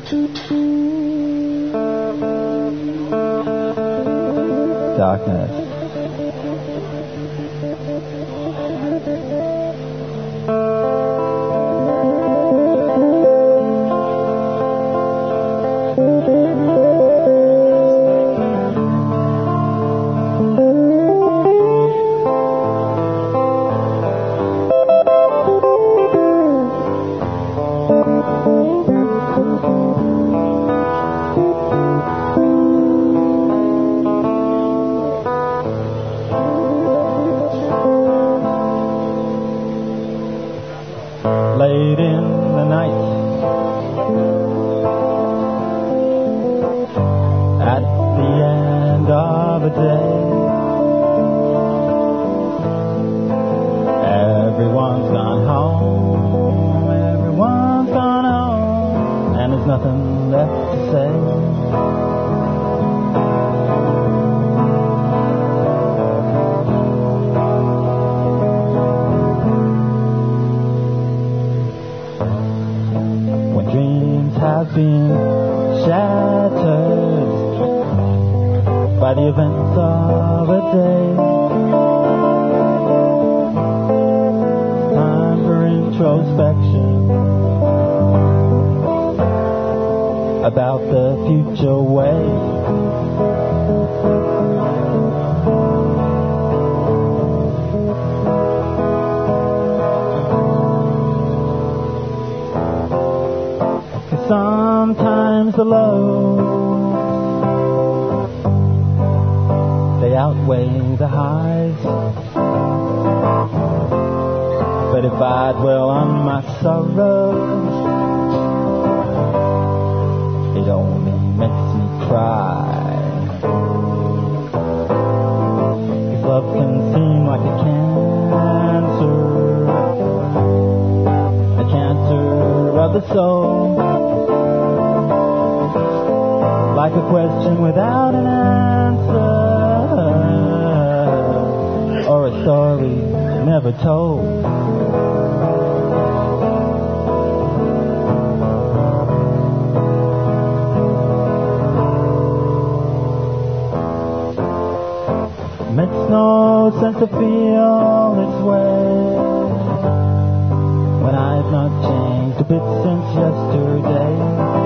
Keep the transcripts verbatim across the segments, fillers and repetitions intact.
Darkness. Late in the night, at the end of a day, everyone's gone home, everyone's gone home, and there's nothing left to say. Have been shattered by the events of a day. Time for introspection about the future way. Sometimes the lows, they outweigh the highs. But if I dwell on my sorrows, it only makes me cry. 'Cause love can seem like a cancer, a cancer of the soul. Like a question without an answer, or a story never told. Makes no sense to feel this way when I've not changed a bit since yesterday.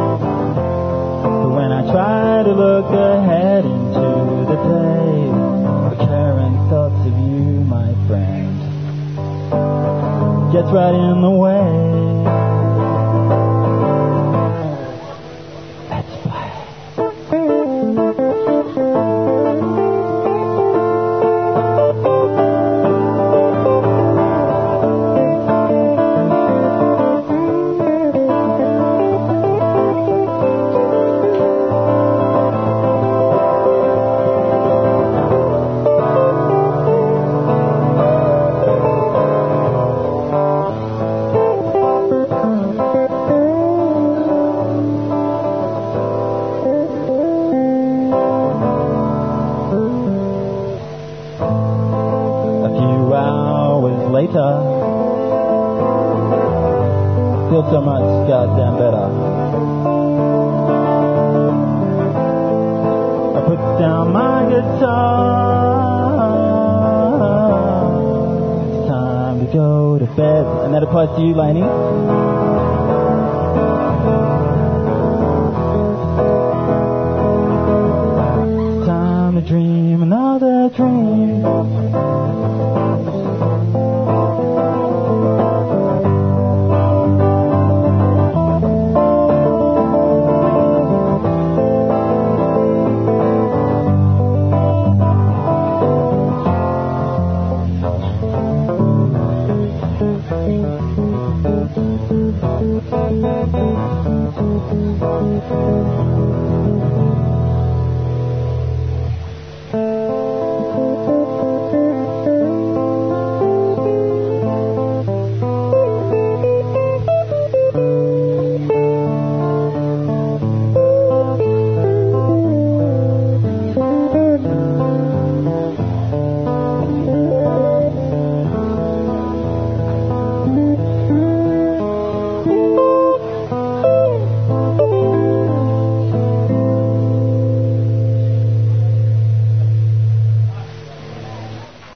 When I try to look ahead into the day, recurring thoughts of you, my friend, gets right in the way. Let's play. Later, feel so much goddamn better. I put down my guitar. It's time to go to bed. And that applies to you, Lainey. It's time to dream another dream. Thank you.